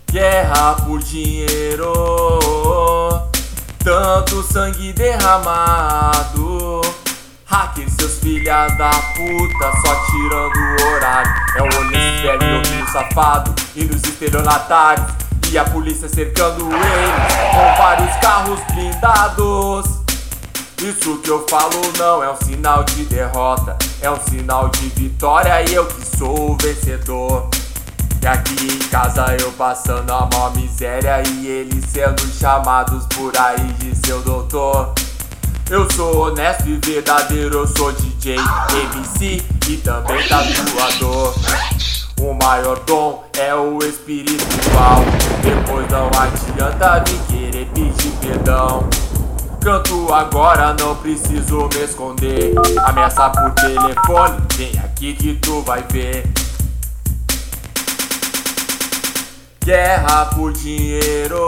Guerra por dinheiro, tanto sangue derramado. Hackers, seus filhas da puta, só tirando o horário. É o Olhos velho, outro safado, e nos estelionatários. E a polícia cercando eles, com vários carros blindados. Isso que eu falo não é um sinal de derrota, é um sinal de vitória, e eu que sou o vencedor. E aqui em casa eu passando a maior miséria, e eles sendo chamados por aí de seu doutor. Eu sou honesto e verdadeiro, eu sou DJ, MC e também tatuador. O maior dom é o espiritual, depois não adianta vir querer pedir perdão. Canto agora, não preciso me esconder. Ameaça por telefone, vem aqui que tu vai ver. Guerra por dinheiro,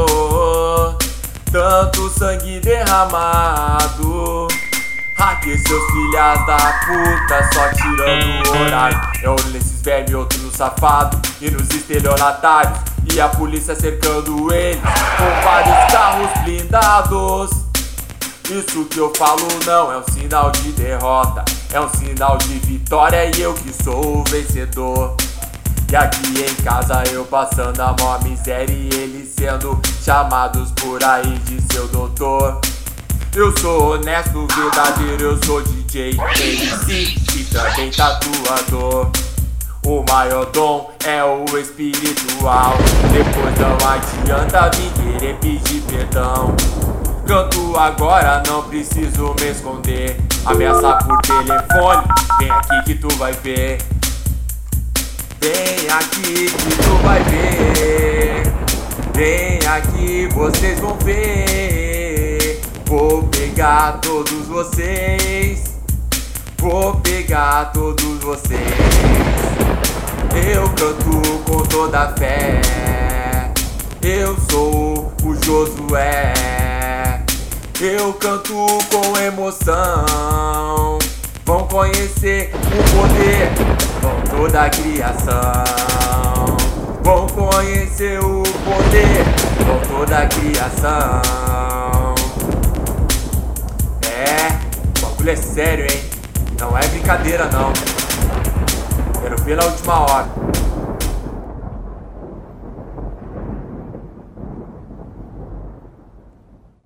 tanto sangue derramado. Hackers, seus filhas da puta, só tirando o horário. É um nesses vermes, outro no safado, e nos estelionatários. E a polícia cercando eles, com vários carros blindados. Isso que eu falo não é um sinal de derrota, é um sinal de vitória, e eu que sou o vencedor. E aqui em casa eu passando a maior miséria, e eles sendo chamados por aí de seu doutor. Eu sou honesto, verdadeiro, eu sou DJ, MC e também tatuador. O maior dom é o espiritual, depois não adianta vir querer pedir perdão. Canto agora, não preciso me esconder. Ameaça por telefone, vem aqui que tu vai ver. Vem aqui que tu vai ver. Vem aqui, vocês vão ver. Vou pegar todos vocês. Vou pegar todos vocês. Eu canto com toda a fé. Eu sou o Josué. Eu canto com emoção. Vão conhecer o poder com toda a criação. Vão conhecer o poder com toda a criação. O bagulho é sério, hein? Não é brincadeira não. Quero ver na última hora.